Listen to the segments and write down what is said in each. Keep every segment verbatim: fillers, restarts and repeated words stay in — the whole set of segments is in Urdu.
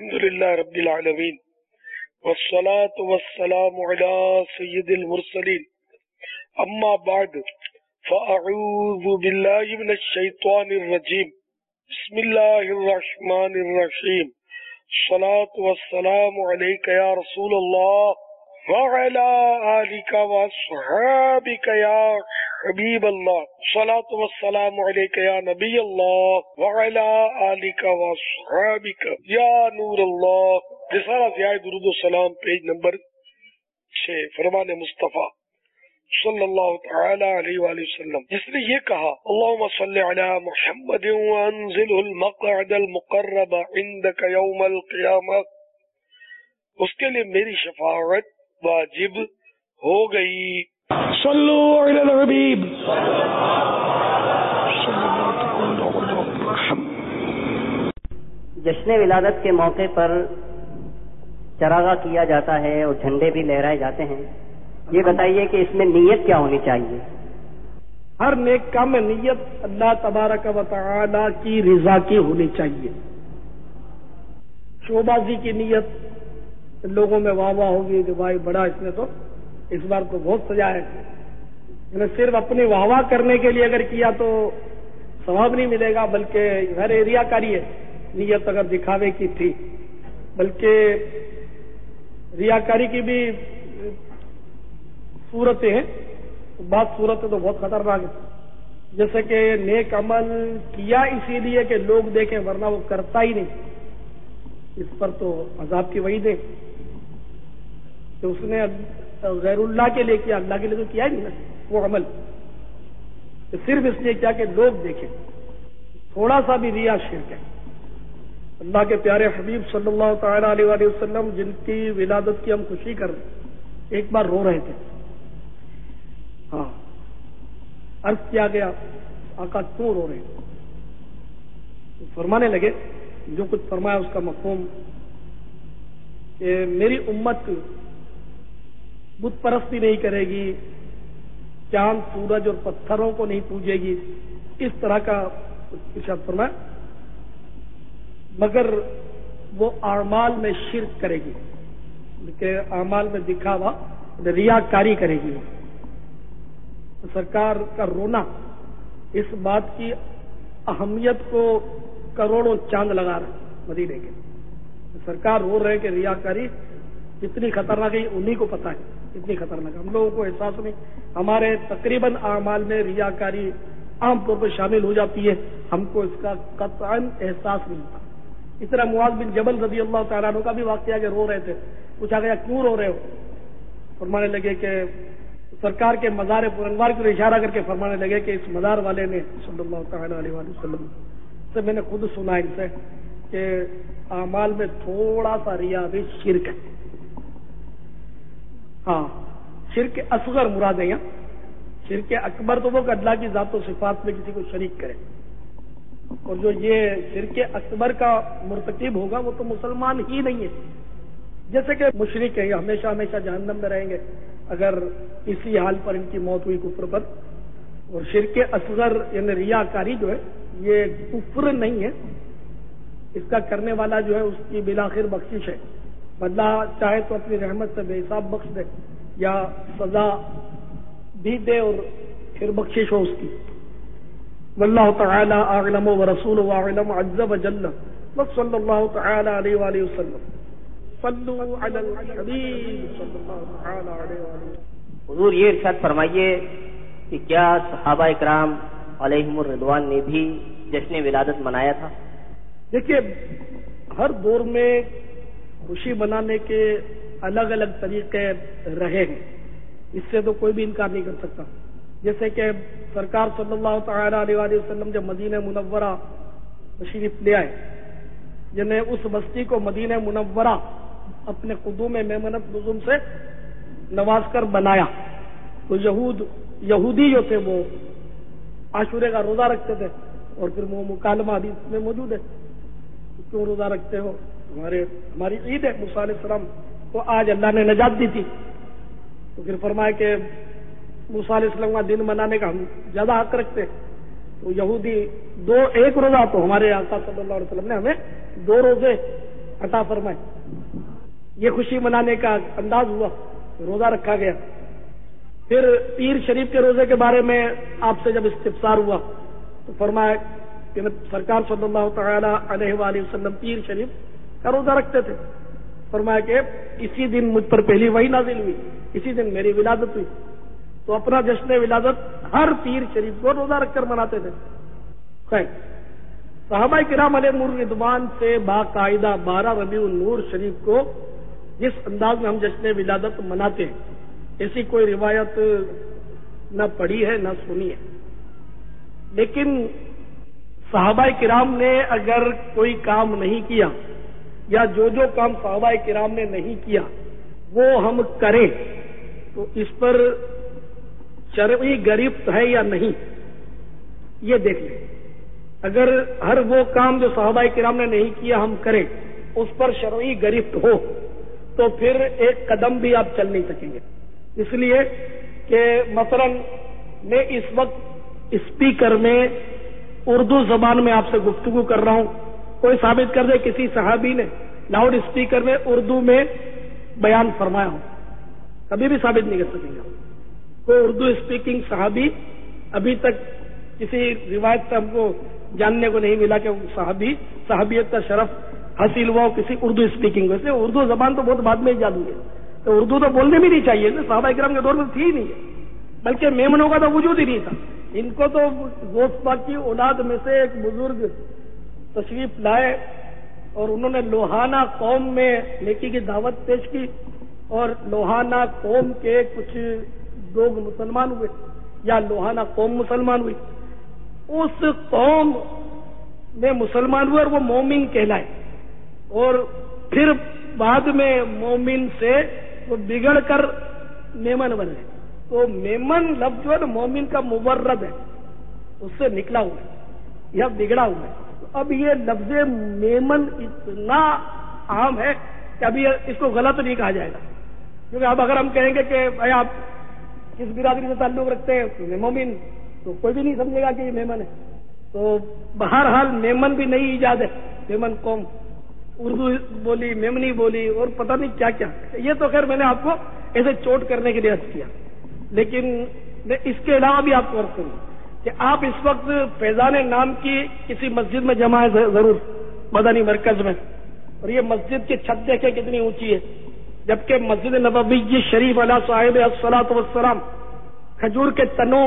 الحمد للہ رب العالمین والصلاة والسلام على سید المرسلین اما بعد فاعوذ باللہ من الشیطان الرجیم بسم اللہ الرحمن الرحیم الصلاة والسلام علیک یا رسول اللہ وعلى آلک واصحابک یا حبیب اللہ الصلاة والسلام علیک یا نبی اللہ وعلى آلک واصحابک یا نور اللہ۔ رسالہ ضیاء درود و سلام پیج نمبر چھ، فرمان مصطفیٰ صلی اللہ تعالی علیہ وآلہ وسلم، جس نے یہ کہا اللہم صلی علی محمد وانزلہ المقعد المقرب عندک یوم القیامہ، اس کے لیے میری شفاعت واجب ہو گئی۔ صلو علی الحبیب۔ جشن ولادت کے موقع پر چراغاں کیا جاتا ہے اور جھنڈے بھی لہرائے جاتے ہیں، یہ بتائیے کہ اس میں نیت کیا ہونی چاہیے؟ ہر نیک کام میں نیت اللہ تبارک و تعالی کی رضا کی ہونی چاہیے۔ شوبازی کی نیت، لوگوں میں واہ واہ ہوگی کہ بھائی بڑا اس نے تو اس بار تو بہت سجایا ہے، صرف اپنی واہ واہ کرنے کے لیے اگر کیا تو ثواب نہیں ملے گا، بلکہ ہر ایریا کاری ہے۔ نیت اگر دکھاوے کی تھی، بلکہ ریاکاری کی بھی صورتیں ہیں، بعض صورتیں تو بہت خطرناک ہیں، جیسے کہ نیک عمل کیا اسی لیے کہ لوگ دیکھیں ورنہ وہ کرتا ہی نہیں، اس پر تو عذاب کی وعید ہے کہ اس نے غیر اللہ کے لیے کیا، اللہ کے لیے تو کیا ہی نہیں نا وہ عمل، صرف اس لیے کیا کہ لوگ دیکھیں۔ تھوڑا سا بھی ریا شرک ہے۔ اللہ کے پیارے حبیب صلی اللہ تعالی علیہ وآلہ وسلم جن کی ولادت کی ہم خوشی کر رہے، ایک بار رو رہے تھے، ہاں عرض کیا گیا آقا کیوں رو رہے ہیں؟ فرمانے لگے جو کچھ فرمایا اس کا مفہوم کہ میری امت بت پرستی نہیں کرے گی، چاند سورج اور پتھروں کو نہیں پوجے گی، اس طرح کا ارشاد فرمایا، مگر وہ اعمال میں شرک کرے گی، کہ اعمال میں دکھاوا ریاکاری کرے گی۔ سرکار کا رونا اس بات کی اہمیت کو کروڑوں چاند لگا رہے مدینے کے۔ سرکار رو رہے کہ ریاکاری کتنی خطرناک ہے، انہی کو پتہ ہے اتنی خطرناک، ہم لوگوں کو احساس نہیں۔ ہمارے تقریباً اعمال میں ریاکاری عام طور پر شامل ہو جاتی ہے، ہم کو اس کا قطعاً احساس نہیں ہوتا۔ اس طرح معاذ بن جبل رضی اللہ تعالیٰ عنہ کا بھی واقعہ کہ رو رہے تھے، پوچھا گیا کیوں رو رہے ہو؟ فرمانے لگے کہ سرکار کے مزار پرانوار کی اشارہ کر کے فرمانے لگے کہ اس مزار والے نے صلی اللہ تعالیٰ علیہ وآلہ وسلم سے میں نے خود سنا ان سے کہ اعمال میں تھوڑا سا ریا بھی شرک ہے۔ ہاں شرک اصغر مراد ہے یہاں، شرک اکبر تو وہ کہ اللہ کی ذات و صفات میں کسی کو شریک کرے، اور جو یہ شرک اکبر کا مرتکب ہوگا وہ تو مسلمان ہی نہیں ہے، جیسے کہ مشرک ہیں، ہمیشہ ہمیشہ جہنم میں رہیں گے اگر اسی حال پر ان کی موت ہوئی کفر پر۔ اور شرک اصغر یعنی ریاکاری جو ہے یہ کفر نہیں ہے، اس کا کرنے والا جو ہے اس کی بالآخر بخشش ہے، اللہ چاہے تو اپنی رحمت سے بے حساب بخش دے یا سزا بھی دے اور پھر بخشش ہو اس کی۔ واللہ تعالی اعلم ورسولہ اعلم عز وجل وصلی اللہ تعالی علیہ وآلہ وسلم۔ صلو علی الحبیب صلی اللہ تعالی علیہ وآلہ وسلم۔ حضور یہ ارشاد فرمائیے کہ کیا صحابہ اکرام علیہم الرضوان نے بھی جشن ولادت منایا تھا؟ دیکھیے ہر دور میں خوشی منانے کے الگ الگ طریقے رہے ہیں، اس سے تو کوئی بھی انکار نہیں کر سکتا۔ جیسے کہ سرکار صلی اللہ تعالی علیہ وآلہ وسلم جب مدینہ منورہ تشریف لے آئے، جنہیں اس بستی کو مدینہ منورہ اپنے قدوم میمنت نظم سے نواز کر بنایا، تو یہود یہودی جو تھے وہ عاشورے کا روزہ رکھتے تھے، اور پھر وہ مکالمہ حدیث میں موجود ہے، کیوں روزہ رکھتے ہو؟ ہمارے ہماری عید ہے، موسیٰ علیہ السلام کو آج اللہ نے نجات دی تھی، تو پھر فرمایا کہ موسیٰ علیہ السلام کا دن منانے کا ہم زیادہ حق رکھتے، تو یہودی دو ایک روزہ، تو ہمارے آقا صلی اللہ علیہ وسلم نے ہمیں دو روزے عطا فرمائے. یہ خوشی منانے کا انداز ہوا، روزہ رکھا گیا. پھر پیر شریف کے روزے کے بارے میں آپ سے جب استفسار ہوا تو فرمایا کہ سرکار صلی اللہ تعالی علیہ وآلہ وسلم پیر شریف کا روزہ رکھتے تھے. فرمایا کہ اسی دن مجھ پر پہلی وحی نازل ہوئی، اسی دن میری ولادت ہوئی، تو اپنا جشن ولادت ہر پیر شریف کو روزہ رکھ کر مناتے تھے. خیر، صحابہ کرام علیہ الرضوان سے باقاعدہ بارہ ربیع النور شریف کو جس انداز میں ہم جشن ولادت مناتے ہیں، ایسی کوئی روایت نہ پڑھی ہے نہ سنی ہے. لیکن صحابہ کرام نے اگر کوئی کام نہیں کیا یا جو جو کام صحابہ کرام نے نہیں کیا وہ ہم کریں تو اس پر شرعی گرفت ہے یا نہیں، یہ دیکھ لیں. اگر ہر وہ کام جو صحابہ کرام نے نہیں کیا ہم کریں اس پر شرعی گرفت ہو تو پھر ایک قدم بھی آپ چل نہیں سکیں گے. اس لیے کہ مثلا میں اس وقت اسپیکر میں اردو زبان میں آپ سے گفتگو کر رہا ہوں، کوئی ثابت کر دے کسی صحابی نے لاؤڈ اسپیکر میں اردو میں بیان فرمایا ہو، کبھی بھی ثابت نہیں کر سکیں گے. کوئی اردو اسپیکنگ صحابی ابھی تک کسی روایت سے ہم کو جاننے کو نہیں ملا کہ صحابی صحابیت کا شرف حاصل ہوا ہو کسی اردو اسپیکنگ کو. اس لیے اردو زبان تو بہت بعد میں ایجاد ہوئی ہے، تو اردو تو بولنے بھی نہیں چاہیے، صحابہ کرام کے دور میں تھی ہی نہیں ہے، بلکہ میمنوں کا تو وجود ہی نہیں تھا. ان کو تو غوث پاک کی اولاد میں سے ایک بزرگ تشریف لائے اور انہوں نے لوہانہ قوم میں نیکی کی دعوت پیش کی اور لوہانہ قوم کے کچھ لوگ مسلمان ہوئے یا لوہانہ قوم مسلمان ہوئی. اس قوم میں مسلمان ہوئے اور وہ مومن کہلائے، اور پھر بعد میں مومن سے وہ بگڑ کر میمن بن گئے. تو میمن لفظ جو ہے نا مومن کا مورد ہے، اس سے نکلا ہوا ہے یا بگڑا ہوا ہے. تو اب یہ لفظ میمن اتنا عام ہے کہ ابھی اس کو غلط نہیں کہا جائے گا، کیونکہ اب اگر ہم کہیں گے کہ بھائی آپ کس برادری سے تعلق رکھتے ہیں مومن، تو کوئی بھی نہیں سمجھے گا کہ یہ میمن ہے. تو بہرحال میمن بھی نئی ایجاد ہے، میمن قوم اردو بولی، میمنی بولی اور پتہ نہیں کیا کیا. یہ تو خیر میں نے آپ کو ایسے چوٹ کرنے کے لیے عرض کیا، لیکن میں اس کے علاوہ بھی آپ کو عرض کروں کہ آپ اس وقت فیضان نام کی کسی مسجد میں جمع ہے ضرور، مدنی مرکز میں، اور یہ مسجد کی چھت دیکھیں کتنی اونچی ہے، جبکہ مسجد نبوی شریف علیہ صاحب الصلاۃ والسلام کھجور کے تنوں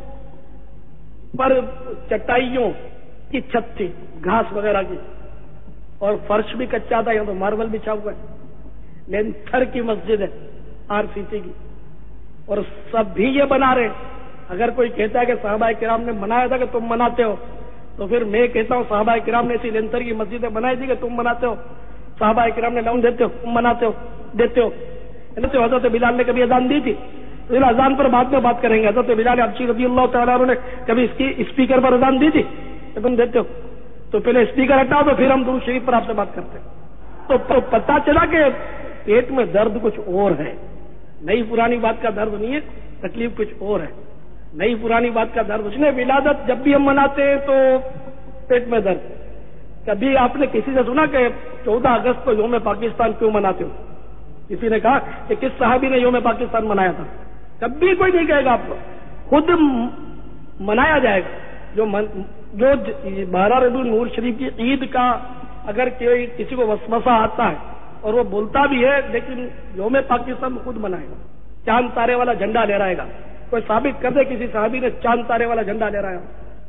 پر چٹائیوں کی چھت تھی، گھاس وغیرہ کی، اور فرش بھی کچا تھا، یہاں تو ماربل بچھا ہوا ہے. لینتھر کی مسجد ہے آر سی سی کی، اور سب بھی یہ بنا رہے. اگر کوئی کہتا ہے کہ صحابہ کرام نے بنایا تھا کہ تم مناتے ہو، تو پھر میں کہتا ہوں صحابہ کرام نے ایسی لینتھر کی مسجدیں بنائی تھی کہ تم مناتے ہو. صحابہ کرام نے لاؤن دیتے ہو، تم مناتے ہو، دیتے ہو. حضرت بلال نے کبھی اذان دی تھی؟ اذان پر بعد میں بات کریں گے. حضرت بلال حبشی رضی اللہ تعالیٰ عنہ نے کبھی اس کی اسپیکر پر اذان دی تھی کہ تم دیتے ہو؟ تو پہلے اسپیکر ہٹاؤ تو پھر ہم درود شریف پر آپ سے بات کرتے ہیں. تو پتا چلا کہ پیٹ میں درد کچھ اور ہے، نئی پرانی بات کا درد نہیں ہے، تکلیف کچھ اور ہے، نئی پرانی بات کا درد. اس نے ولادت جب بھی ہم مناتے ہیں تو پیٹ میں درد. کبھی آپ نے کسی سے سنا کہ چودہ اگست کو یوم پاکستان کیوں مناتے ہو؟ کسی نے کہا کہ کس صحابی نے یوم پاکستان منایا تھا؟ کبھی کوئی نہیں کہے گا آپ کو، خود منایا جائے گا. جو من جو بارہ ربیع النور شریف کی عید کا اگر کوئی کسی کو وسوسہ آتا ہے اور وہ بولتا بھی ہے، لیکن یوم پاکستان خود منائے گا، چاند تارے والا جھنڈا لہرائے گا. کوئی ثابت کر دے کسی صحابی نے چاند تارے والا جھنڈا لہرایا.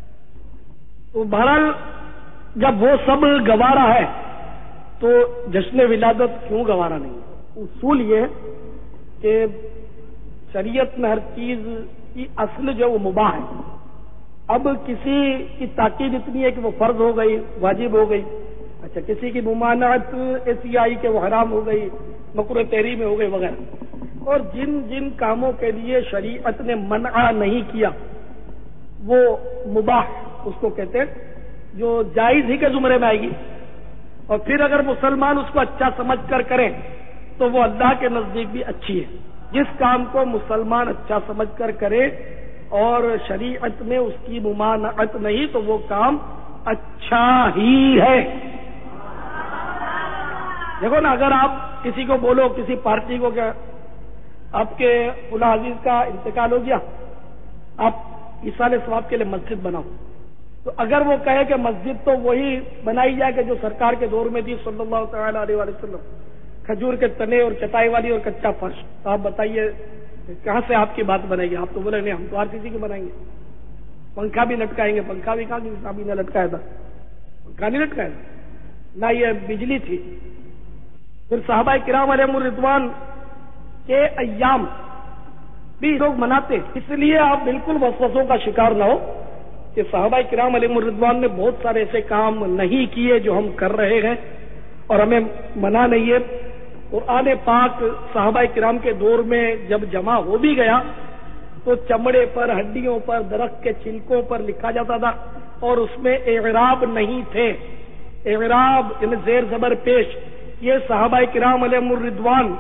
تو بہرحال جب وہ سب گوارا ہے تو جشن ولادت کیوں گوارا نہیں؟ اصول یہ ہے کہ شریعت میں ہر چیز کی اصل جو وہ مباح ہے. اب کسی کی تاکید اتنی ہے کہ وہ فرض ہو گئی، واجب ہو گئی. اچھا، کسی کی ممانعت ایسی آئی کہ وہ حرام ہو گئی، مکروہ تحریم ہو گئی وغیرہ. اور جن جن کاموں کے لیے شریعت نے منع نہیں کیا وہ مباح اس کو کہتے ہیں، جو جائز ہی کے زمرے میں آئے گی. اور پھر اگر مسلمان اس کو اچھا سمجھ کر کریں تو وہ اللہ کے نزدیک بھی اچھی ہے. جس کام کو مسلمان اچھا سمجھ کر کرے اور شریعت میں اس کی ممانعت نہیں تو وہ کام اچھا ہی ہے. دیکھو نا، اگر آپ کسی کو بولو، کسی پارٹی کو کہ آپ کے فلاں عزیز کا انتقال ہو گیا، آپ ایصال ثواب کے لیے مسجد بناؤ، تو اگر وہ کہے کہ مسجد تو وہی بنائی جائے کہ جو سرکار کے دور میں تھی صلی اللہ تعالی علیہ وآلہ وسلم، کھجور کے تنے اور چٹائی والی اور کچا فرش، تو آپ بتائیے کہاں سے آپ کی بات بنے گی؟ آپ تو بولے نہیں، ہم تو ہر کسی کی بنائیں گے، پنکھا بھی لٹکائیں گے، پنکھا بھی کہاں کی صحابی نے لٹکایا تھا؟ پنکھا نہیں لٹکایا تھا، نہ یہ بجلی تھی۔ پھر صحابہ کرام علیہم الرضوان کے ایام بھی لوگ مناتے، اس لیے آپ بالکل وسوسوں کا شکار نہ ہو کہ صحابہ کرام علیہم الرضوان نے بہت سارے ایسے کام نہیں کیے جو ہم کر رہے ہیں اور ہمیں منع نہیں ہے۔ قرآن پاک صحابہ کرام کے دور میں جب جمع ہو بھی گیا تو چمڑے پر، ہڈیوں پر، درخت کے چھلکوں پر لکھا جاتا تھا اور اس میں اعراب نہیں تھے۔ اعراب یعنی زیر زبر پیش، یہ صحابہ کرام علیہم الرضوان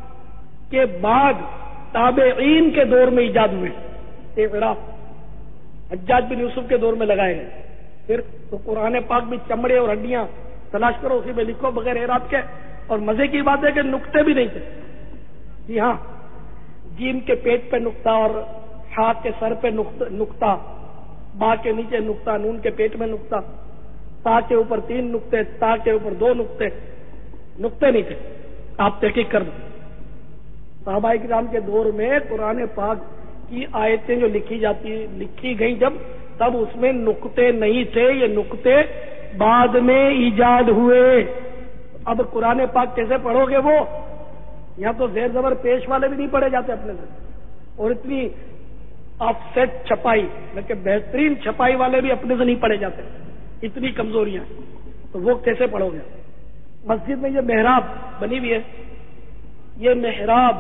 کے بعد تابعین کے دور میں ایجاد ہوئے۔ اعراب حجاج بن یوسف کے دور میں لگائے گئے۔ پھر تو قرآن پاک بھی چمڑے اور ہڈیاں تلاش کرو، اسی میں لکھو بغیر اعراب کے۔ اور مزے کی بات ہے کہ نقطے بھی نہیں تھے۔ جی ہاں، جیم کے پیٹ پہ نقطہ اور ہا کے سر پہ نقطہ، با کے نیچے نقطہ، نون کے پیٹ میں نقطہ، تا کے اوپر تین نقطے، تا کے اوپر دو نقطے، نقطے نہیں تھے۔ آپ تحقیق کر دیں، صحابہ کرام کے دور میں قرآن پاک کی آیتیں جو لکھی جاتی لکھی گئیں جب، تب اس میں نقطے نہیں تھے، یہ نقطے بعد میں ایجاد ہوئے۔ اب قرآن پاک کیسے پڑھو گے؟ وہ یہاں تو زیر زبر پیش والے بھی نہیں پڑھے جاتے اپنے سے، اور اتنی آف سیٹ چھپائی، بلکہ بہترین چھپائی والے بھی اپنے سے نہیں پڑھے جاتے، اتنی کمزوریاں، تو وہ کیسے پڑھو گے؟ مسجد میں یہ محراب بنی ہوئی ہے، یہ محراب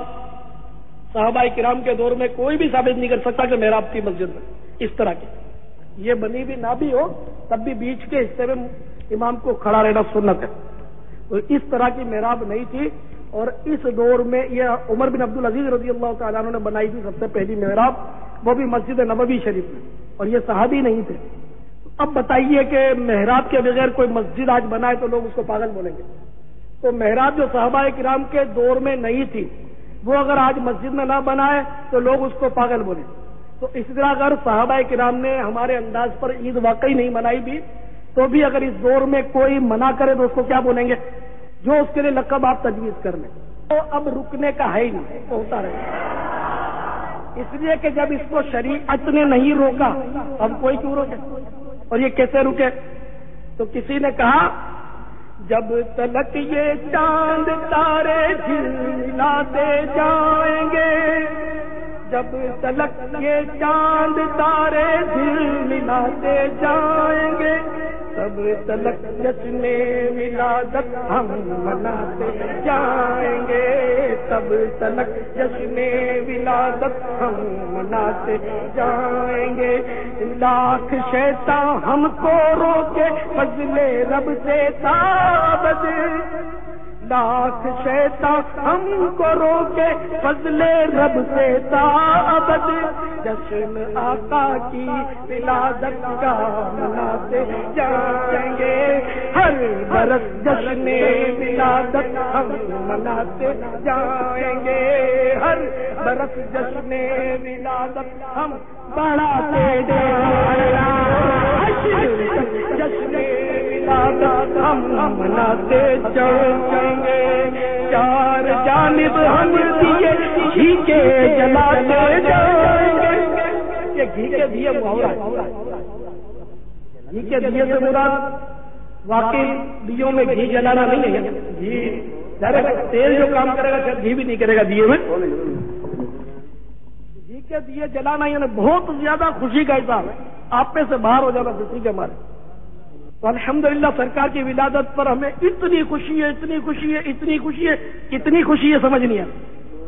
صحابہ کرام کے دور میں کوئی بھی ثابت نہیں کر سکتا کہ محراب تھی مسجد میں اس طرح کی۔ یہ بنی بھی نہ بھی ہو تب بھی بیچ کے حصے میں امام کو کھڑا رہنا سنت ہے، تو اس طرح کی محراب نہیں تھی۔ اور اس دور میں یہ عمر بن عبد العزیز رضی اللہ تعالیٰ عنہ نے بنائی تھی سب سے پہلی محراب، وہ بھی مسجد نبوی شریف میں، اور یہ صحابی نہیں تھے۔ اب بتائیے کہ محراب کے بغیر کوئی مسجد آج بنائے تو لوگ اس کو پاگل بولیں گے۔ تو محراب جو صحابہ کرام کے دور میں نہیں تھی، وہ اگر آج مسجد میں نہ بنائے تو لوگ اس کو پاگل بولیں۔ تو اس طرح اگر صحابہ کرام نے ہمارے انداز پر عید واقعی نہیں منائی بھی، تو بھی اگر اس دور میں کوئی منع کرے تو اس کو کیا بولیں گے؟ جو اس کے لیے لقب آپ تجویز کر لیں، تو اب رکنے کا ہے ہی نہیں، تو ہوتا رہے گا۔ اس لیے کہ جب اس کو شریعت نے نہیں روکا، اب کوئی کیوں روکے؟ اور یہ کیسے رکے؟ تو کسی نے کہا جب تلک یہ چاند تارے جھلاتے جائیں گے، جب تلک یہ چاند تارے جھلاتے جائیں گے، تب تلک جشن ولادت ہم مناتے جائیں گے، تب تلک جشن ولادت ہم مناتے جائیں گے۔ لاکھ شیطان ہم کو روکے فضل رب سے تابد، لاکھ شیطان ہم کو روکے فضل رب سے تابد، جشن آقا کی ولادت کا مناتے جائیں گے، ہر برس جشن ولادت ہم مناتے جائیں گے، ہر برس جشن ولادت ہم بڑھاتے جشن ولادت ہم مناتے جائیں گے، چار جانب ہم دیے گھی کے جلاتے جائیں گے۔ یہ گھی کے دیے محاورہ ہے، گھی کے دیے سے مراد واقعی دیوں میں گھی جلانا نہیں ہے، گھی ڈائریکٹ تیل جو کام کرے گا شاید گھی بھی نہیں کرے گا دیے میں۔ گھی کے دیے جلانا یعنی بہت زیادہ خوشی کا حساب ہے، آپ میں سے باہر ہو جانا خوشی کے مارے۔ تو الحمدللہ سرکار کی ولادت پر ہمیں اتنی خوشی ہے، اتنی خوشی ہے، اتنی خوشی ہے، کتنی خوشی ہے سمجھ نہیں آتی،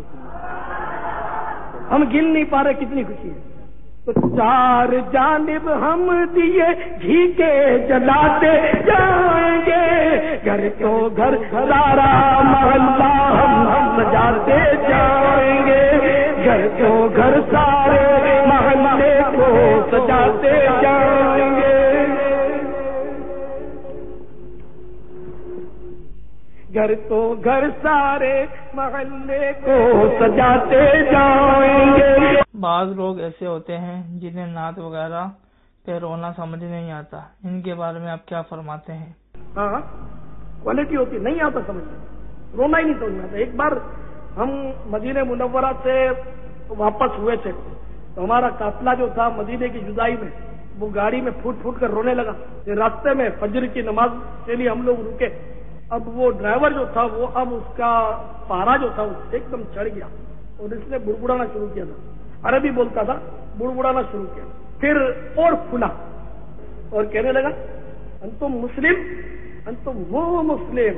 ہم گن نہیں پا رہے کتنی خوشی ہے۔ تو چار جانب ہم دیے گھی کے جلاتے جائیں گے، گھر تو گھر سارا محلہ ہم ہم سجاتے جائیں گے، گھر تو گھر سارے محلے کو سجاتے جائیں گے، گھر تو گھر سارے محلے کو سجاتے جائیں گے. بعض لوگ ایسے ہوتے ہیں جنہیں نعت وغیرہ پہ رونا سمجھ نہیں آتا، ان کے بارے میں آپ کیا فرماتے ہیں؟ ہاں کوالٹی ہوتی نہیں آتا سمجھ، رونا ہی نہیں سمجھ آتا. ایک بار ہم مدینہ منورہ سے واپس ہوئے تھے تو ہمارا قافلہ جو تھا مدینے کی جدائی میں وہ گاڑی میں پھوٹ پھوٹ کر رونے لگا. راستے میں فجر کی نماز کے لیے ہم لوگ رکے. اب وہ ڈرائیور جو تھا وہ اب اس کا پارا جو تھا وہ ایک دم چڑھ گیا اور اس نے بڑبڑانا شروع کیا تھا. عربی بولتا تھا، بڑبڑانا شروع کیا. پھر اور پھلا اور کہنے لگا انتم مسلم انتم وہ مسلم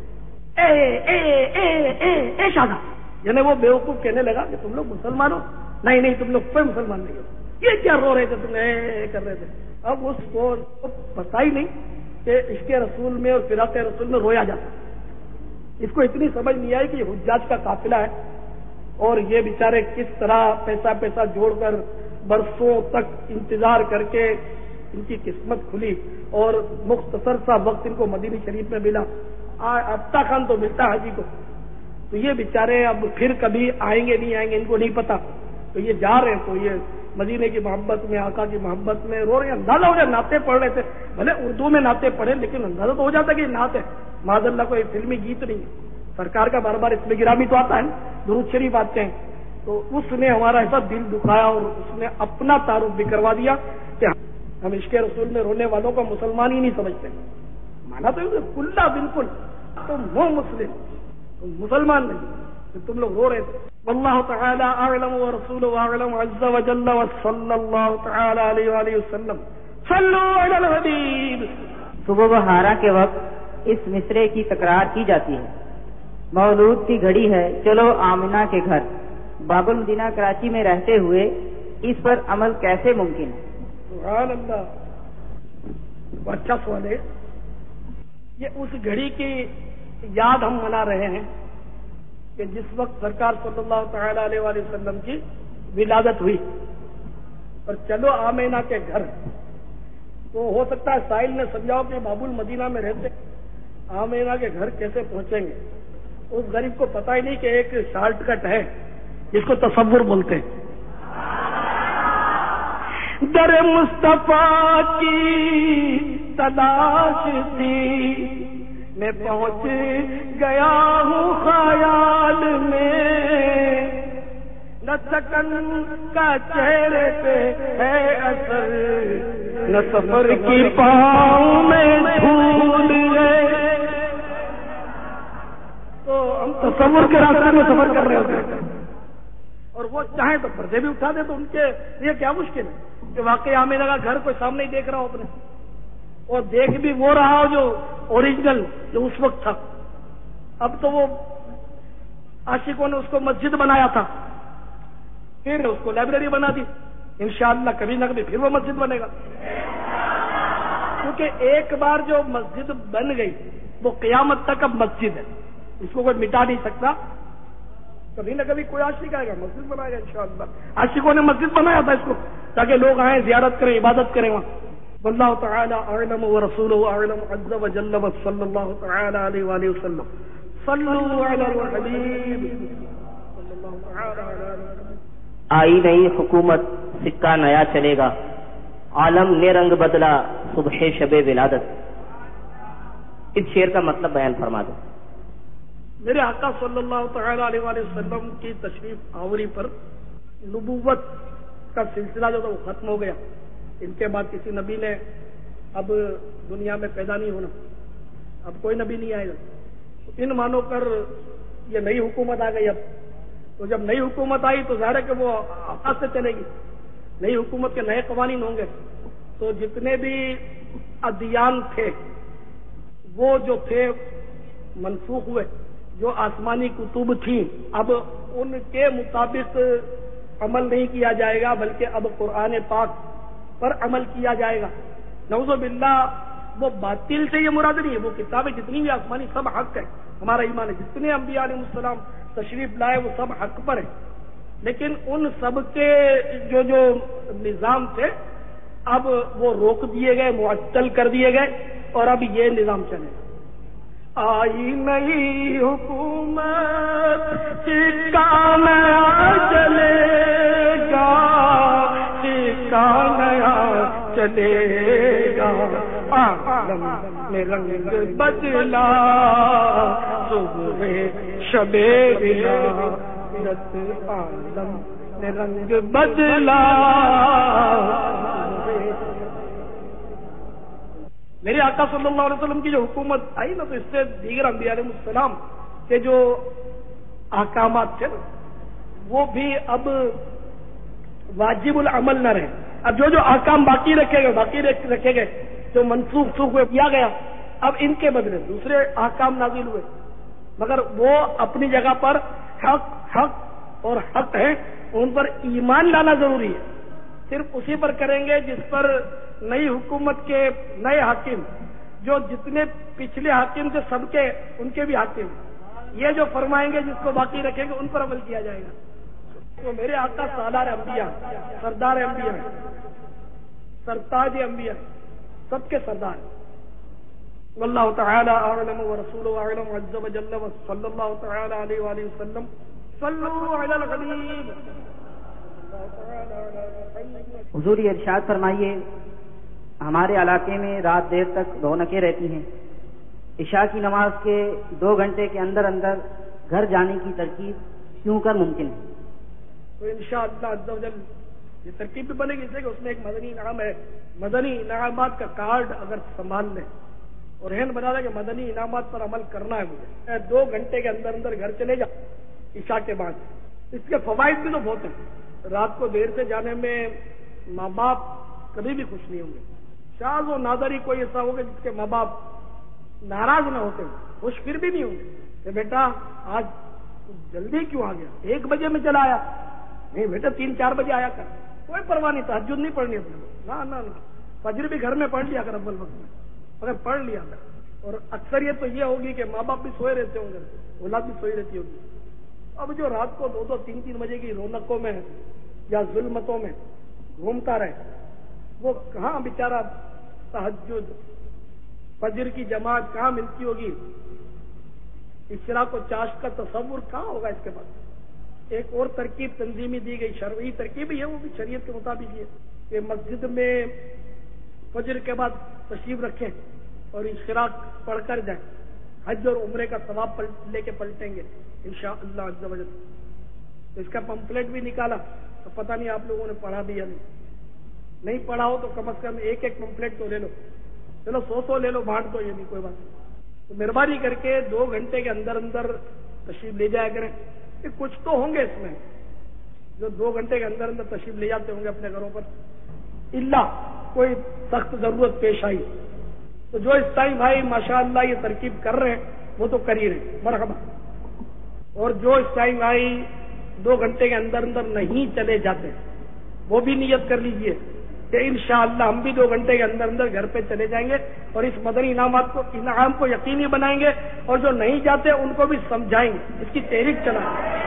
اے اے اے اے اے شادہ. یعنی وہ بیوقوف کہنے لگا کہ تم لوگ مسلمان ہو. نہیں نہیں تم لوگ کوئی مسلمان نہیں ہو. یہ کیا رو رہے تھے تم اے کر رہے تھے. اب اس کو پتا ہی نہیں کہ عشق رسول میں اور فراق رسول میں رویا جاتا. اس کو اتنی سمجھ نہیں آئی کہ یہ حجاج کا قافلہ ہے اور یہ بیچارے کس طرح پیسہ پیسہ جوڑ کر برسوں تک انتظار کر کے ان کی قسمت کھلی اور مختصر سا وقت ان کو مدینہ شریف میں ملا. ابتا خان تو ملتا ہے حاجی کو، تو یہ بیچارے اب پھر کبھی آئیں گے نہیں آئیں گے ان کو نہیں پتا. تو یہ جا رہے ہیں تو یہ مدینے کی محبت میں آقا کی محبت میں رو رہے ہیں. اندازہ ہو جائے نعتیں پڑھ رہے تھے، بھلے اردو میں نعتیں پڑھے لیکن اندازہ تو ہو جاتا کہ یہ نعت ہے. معاذ اللہ کوئی فلمی گیت نہیں ہے. سرکار کا بار بار اس میں گرامی تو آتا ہے، درود شریف آتے ہیں. تو اس نے ہمارا ایسا دل دکھایا اور اس نے اپنا تعارف بھی کروا دیا کہ ہم عشق رسول میں رونے والوں کو مسلمان ہی نہیں سمجھتے. مانا تو کلا بالکل تم وہ مسلم تم مسلمان نہیں، تم لوگ رو رہے تھے. واللہ تعالی اعلم ورسولہ اعلم عز وجل وصلی اللہ تعالی علیہ وآلہ وسلم. صلوا علی الحبیب. صبح بہارا کے وقت اس مصرے کی تکرار کی جاتی ہے. مولود کی گھڑی ہے چلو آمنہ کے گھر. باب المدینہ کراچی میں رہتے ہوئے اس پر عمل کیسے ممکن ہے؟ سبحان اللہ، اچھا سوال ہے. یہ اس گھڑی کی یاد ہم منا رہے ہیں کہ جس وقت سرکار صلی اللہ تعالی علیہ وآلہ وسلم کی ولادت ہوئی اور چلو آمینہ کے گھر. تو ہو سکتا ہے سائل نے سمجھاؤ کہ باب المدینہ میں رہتے آمینہ کے گھر کیسے پہنچیں گے. اس غریب کو پتہ ہی نہیں کہ ایک شارٹ کٹ ہے جس کو تصور بولتے ہیں. در مصطفیٰ کی تلاش تھی میں پہنچ گیا ہوں خیال میں. نہ سکن کا چہرے پہ ہے اثر نہ سفر کی پاؤں میں دھول ہے. تو ہم تصور کے راستے میں سفر کر رہے ہوتے ہیں اور وہ چاہیں تو پردے بھی اٹھا دے تو ان کے لیے کیا مشکل ہے کہ واقعی آمینہ کا گھر کوئی سامنے ہی دیکھ رہا ہو اپنے، اور دیکھ بھی وہ رہا ہو جو اوریجنل جو اس وقت تھا. اب تو وہ عاشقوں نے اس کو مسجد بنایا تھا، پھر اس کو لائبریری بنا دی. انشاءاللہ کبھی نہ کبھی پھر وہ مسجد بنے گا، کیونکہ ایک بار جو مسجد بن گئی وہ قیامت تک اب مسجد ہے، اس کو کوئی مٹا نہیں سکتا. کبھی نہ کبھی کوئی عاشق آئے گا مسجد بنائے گا انشاءاللہ. عاشقوں نے مسجد بنایا تھا اس کو تاکہ لوگ آئیں زیارت کریں عبادت کریں وہاں. واللہ تعالی اعلم ورسولہ اعلم عز وجل وصلی اللہ تعالی علیہ وآلہ وسلم. صلوا علی الحبیب صلی اللہ تعالی علیہ وسلم. آئی نئی حکومت سکہ نیا چلے گا، عالم نے رنگ بدلا صبح شب ولادت. اس شعر کا مطلب بیان فرما دو. میرے آقا صلی اللہ تعالی علیہ وآلہ وسلم کی تشریف آوری پر نبوت کا سلسلہ جو تھا وہ ختم ہو گیا. ان کے بعد کسی نبی نے اب دنیا میں پیدا نہیں ہونا، اب کوئی نبی نہیں آئے گا. ان مانو کر یہ نئی حکومت آ گئی. اب تو جب نئی حکومت آئی تو ظاہر ہے کہ وہ آواز سے چلے گی. نئی حکومت کے نئے قوانین ہوں گے تو جتنے بھی ادیان تھے وہ جو تھے منسوخ ہوئے. جو آسمانی کتب تھیں اب ان کے مطابق عمل نہیں کیا جائے گا بلکہ اب قرآن پاک پر عمل کیا جائے گا. نعوذ باللہ وہ باطل سے یہ مراد نہیں ہے. وہ کتابیں جتنی بھی آسمانی سب حق ہے، ہمارا ایمان ہے. جتنے انبیاء علیہ السلام تشریف لائے وہ سب حق پر ہیں، لیکن ان سب کے جو جو نظام تھے اب وہ روک دیے گئے، معطل کر دیے گئے اور اب یہ نظام چلے گا. آئی نئی حکومت سکہ نیا چلے گا، سکہ نیا چلے گا، عالم میں رنگ بدلا صبح شب ولادت، عالم میں رنگ بدلا۔ میرے آقا صلی اللہ علیہ وسلم کی جو حکومت آئی نا، تو اس سے دیگر انبیاء علیہ السلام کے جو احکامات تھے نا، وہ بھی اب واجب العمل نہ رہے۔ اب جو جو احکام باقی رکھے گئے باقی رکھے گئے جو منسوخ سوکھ ہوئے کیا گیا، اب ان کے بدلے دوسرے احکام نازل ہوئے، مگر وہ اپنی جگہ پر حق حق اور حق ہے، ان پر ایمان لانا ضروری ہے۔ صرف اسی پر کریں گے جس پر نئی حکومت کے نئے حاکم، جو جتنے پچھلے حاکم تھے سب کے ان کے بھی حاکم، یہ جو فرمائیں گے جس کو باقی رکھیں گے ان پر عمل کیا جائے گا۔ تو میرے آقا سالار انبیاء، سردار انبیاء، سرتاج انبیاء، سب کے سردار۔ واللہ تعالی اعلم ورسولہ اعلم عز وجل، وصلی اللہ تعالی علیہ وآلہ وسلم۔ صلوا علی الحبیب۔ حضور یہ ارشاد فرمائیے، ہمارے علاقے میں رات دیر تک رونقیں رہتی ہیں، عشاء کی نماز کے دو گھنٹے کے اندر اندر گھر جانے کی ترکیب کیوں کر ممکن ہے؟ تو انشاءاللہ عز و جل یہ ترکیب بھی بنے گی، اس لیے کہ اس میں ایک مدنی انعام ہے۔ مدنی انعامات کا کارڈ اگر سنبھال لیں اور ہین بنا دیں کہ مدنی انعامات پر عمل کرنا ہے مجھے، دو گھنٹے کے اندر اندر گھر چلے جا عشاء کے بعد، اس کے فوائد بھی تو بہت ہیں۔ رات کو دیر سے جانے میں ماں باپ کبھی بھی خوش نہیں ہوں گے، شاذ و نادر ہی کوئی ایسا ہوگا جس کے ماں باپ ناراض نہ ہوتے ہیں، خوش پھر بھی نہیں ہوں گے کہ بیٹا آج جلدی کیوں آ گیا، ایک بجے میں چلا آیا، نہیں بیٹا تین چار بجے آیا کر، کوئی پرواہ نہیں، تہجد نہیں پڑھنی اپنے نہ نہ فجر بھی گھر میں پڑھ لیا کر اول وقت میں، اگر پڑھ لیا کر۔ اور اکثریت تو یہ ہوگی کہ ماں باپ بھی سوئے رہتے ہوں گے، اولاد بھی سوئی رہتی ہوگی۔ اب جو رات کو دو دو تین تین بجے کی رونقوں میں یا ظلمتوں میں گھومتا رہے، وہ کہاں بیچارہ تہجد فجر کی جماعت کہاں ملتی ہوگی، اشراق و چاشت کا تصور کہاں ہوگا اس کے بعد۔ ایک اور ترکیب تنظیمی دی گئی، شرعی ترکیب ہے، وہ بھی شریعت کے مطابق ہے کہ مسجد میں فجر کے بعد تشریف رکھیں اور اشراق پڑھ کر جائیں، حج اور عمرے کا ثواب لے کے پلٹیں گے انشاءاللہ عز و جل۔ اس کا پمفلیٹ بھی نکالا، تو پتہ نہیں آپ لوگوں نے پڑھا بھی یا نہیں، نہیں پڑھا ہو تو کم از کم ایک ایک پمفلیٹ تو لے لو، چلو سو سو لے لو، بانٹ دو، یہ نہیں کوئی بات نہیں۔ تو مہربانی کر کے دو گھنٹے کے اندر اندر تشریف لے جایا کریں۔ کہ کچھ تو ہوں گے اس میں جو دو گھنٹے کے اندر اندر تشریف لے جاتے ہوں گے اپنے گھروں پر، الا کوئی سخت ضرورت پیش آئی تو جو اس ٹائم بھائی ماشاءاللہ یہ ترکیب کر رہے ہیں وہ تو کر ہی رہے، مرحبا۔ اور جو اس ٹائم بھائی دو گھنٹے کے اندر اندر نہیں چلے جاتے، وہ بھی نیت کر لیجئے کہ انشاءاللہ ہم بھی دو گھنٹے کے اندر اندر گھر پہ چلے جائیں گے اور اس مدنی انعامات کو انعام کو یقینی بنائیں گے، اور جو نہیں جاتے ان کو بھی سمجھائیں گے، اس کی تحریک چلائیں گے۔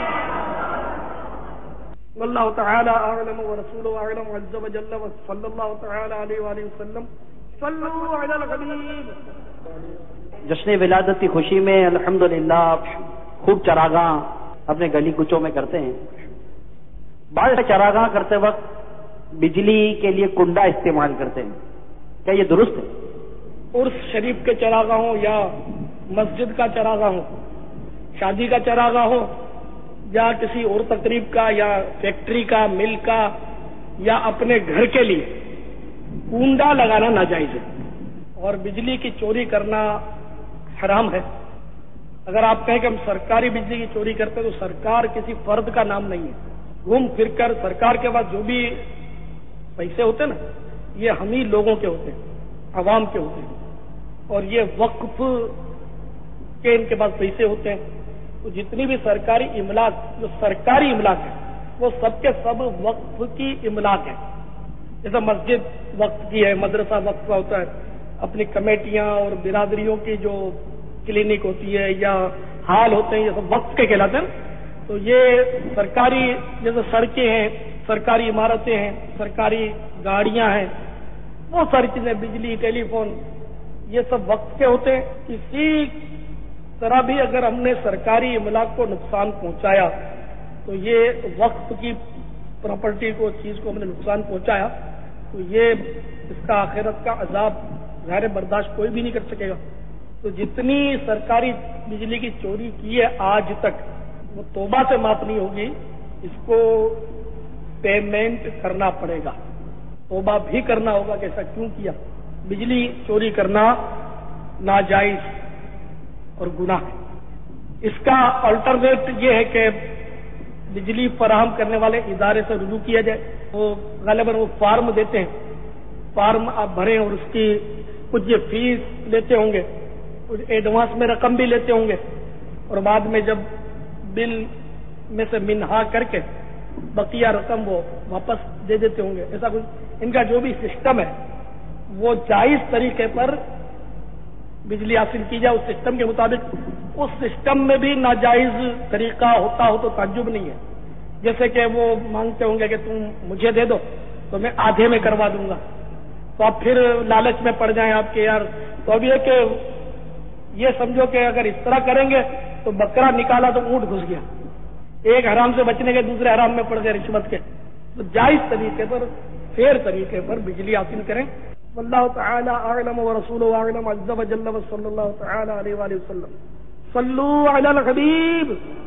واللہ تعالی اعلم ورسولہ اعلم عز وجل، وصلی اللہ تعالی علیہ وآلہ وسلم۔ صلوا علی الحبیب۔ جشن ولادت کی خوشی میں الحمدللہ خوب چراغاں اپنے گلی کوچوں میں کرتے ہیں۔ بعض چراغاں کرتے وقت بجلی کے لیے کنڈا استعمال کرتے ہیں، کیا یہ درست ہے؟ عرس شریف کے چراغاں ہوں یا مسجد کا چراغاں ہو، شادی کا چراغاں ہو یا کسی اور تقریب کا یا فیکٹری کا، مل کا یا اپنے گھر کے لیے کنڈا لگانا ناجائز ہے، اور بجلی کی چوری کرنا حرام ہے۔ اگر آپ کہیں کہ ہم سرکاری بجلی کی چوری کرتے ہیں تو سرکار کسی فرد کا نام نہیں ہے، گھوم پھر کر سرکار کے پاس جو بھی پیسے ہوتے ہیں نا، یہ ہم ہی لوگوں کے ہوتے ہیں، عوام کے ہوتے ہیں، اور یہ وقف کے ان کے پاس پیسے ہوتے ہیں۔ تو جتنی بھی سرکاری املاک جو سرکاری املاک ہے وہ سب کے سب وقف کی املاک ہے۔ جیسا مسجد وقف کی ہے، مدرسہ وقف کا ہوتا ہے، اپنی کمیٹیاں اور برادریوں کی جو کلینک ہوتی ہے یا ہال ہوتے ہیں، یہ سب وقف کے کہلاتے ہیں۔ تو یہ سرکاری جیسے سڑکیں ہیں، سرکاری عمارتیں ہیں، سرکاری گاڑیاں ہیں، وہ ساری چیزیں، بجلی، ٹیلی فون، یہ سب وقف کے ہوتے ہیں۔ کسی طرح بھی اگر ہم نے سرکاری املاک کو نقصان پہنچایا تو یہ وقف کی پراپرٹی کو چیز کو ہم نے نقصان پہنچایا تو یہ اس کا آخرت کا عذاب ظاہر برداشت کوئی بھی نہیں کر سکے گا. تو جتنی سرکاری بجلی کی چوری کی ہے آج تک وہ توبہ سے معاف نہیں ہوگی, اس کو پیمنٹ کرنا پڑے گا, توبہ بھی کرنا ہوگا کہ ایسا کیوں کیا. بجلی چوری کرنا ناجائز اور گناہ ہے. اس کا الٹرنیٹ یہ ہے کہ بجلی فراہم کرنے والے ادارے سے رجوع کیا جائے. وہ غالباً وہ فارم دیتے ہیں, فارم آپ بھریں اور اس کی کچھ یہ فیس لیتے ہوں گے, کچھ ایڈوانس میں رقم بھی لیتے ہوں گے, اور بعد میں جب بل میں سے منہا کر کے بقیہ رقم وہ واپس دے دیتے ہوں گے. ایسا کچھ ان کا جو بھی سسٹم ہے وہ جائز طریقے پر بجلی حاصل کی جائے اس سسٹم کے مطابق. اس سسٹم میں بھی ناجائز طریقہ ہوتا ہو تو تعجب نہیں ہے. جیسے کہ وہ مانگتے ہوں گے کہ تم مجھے دے دو تو میں آدھے میں کروا دوں گا, تو آپ پھر لالچ میں پڑ جائیں آپ کے یار. تو اب یہ کہ یہ سمجھو کہ اگر اس طرح کریں گے تو بکرا نکالا تو اونٹ گھس گیا, ایک حرام سے بچنے کے دوسرے حرام میں پڑ گئے رشوت کے. تو جائز طریقے پر فیئر طریقے پر بجلی حاصل کریں. واللہ تعالی اعلم ورسولہ اعلم عز وجل وصلی اللہ تعالی علیہ وآلہ وسلم. صلوا علی الحبیب.